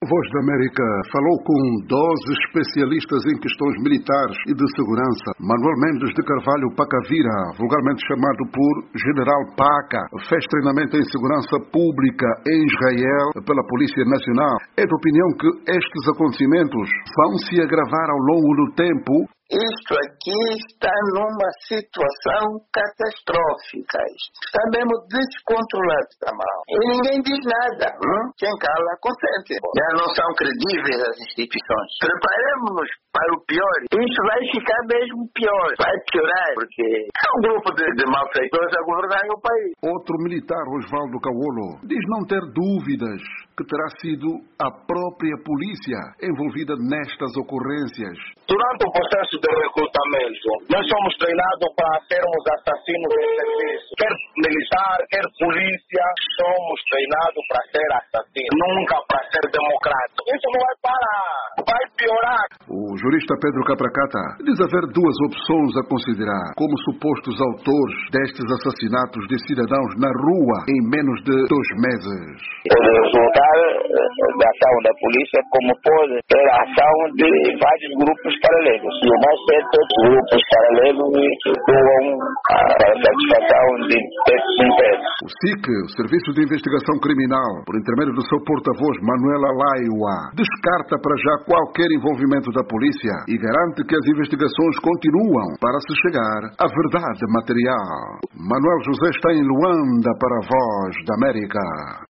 Voz da América falou com 12 especialistas em questões militares e de segurança. Manuel Mendes de Carvalho Pacavira, vulgarmente chamado por General Paca, fez treinamento em segurança pública em Israel pela Polícia Nacional. É de opinião que estes acontecimentos vão se agravar ao longo do tempo. Isto aqui está numa situação catastrófica. Está mesmo descontrolado, está mal. E ninguém diz nada. Quem cala, consente. Já não são credíveis as instituições. Preparemos-nos para o pior. Isso vai ficar mesmo pior. Vai piorar, porque é um grupo de malfeitores a governar o país. Outro militar, Osvaldo Cauolo, diz não ter dúvidas que terá sido a própria polícia envolvida nestas ocorrências. Durante o processo de recrutamento, nós somos treinados para sermos assassinos em serviço. Quer militar, quer polícia, somos treinados para ser assassinos, nunca para ser democrático. Isso não vai parar, vai piorar. O jurista Pedro Capracata diz haver duas opções a considerar como supostos autores destes assassinatos de cidadãos na rua em menos de 2 meses. Pode resultar da ação da polícia, como pode ter a ação de vários grupos paralelos. E o mais certo é que grupos paralelos que atuam para a satisfação de esses interesses. O SIC, o Serviço de Investigação Criminal, por intermédio do seu porta-voz Manuela Laiwa, descarta para já qualquer envolvimento da polícia e garante que as investigações continuam para se chegar à verdade material. Manuel José está em Luanda para a Voz da América.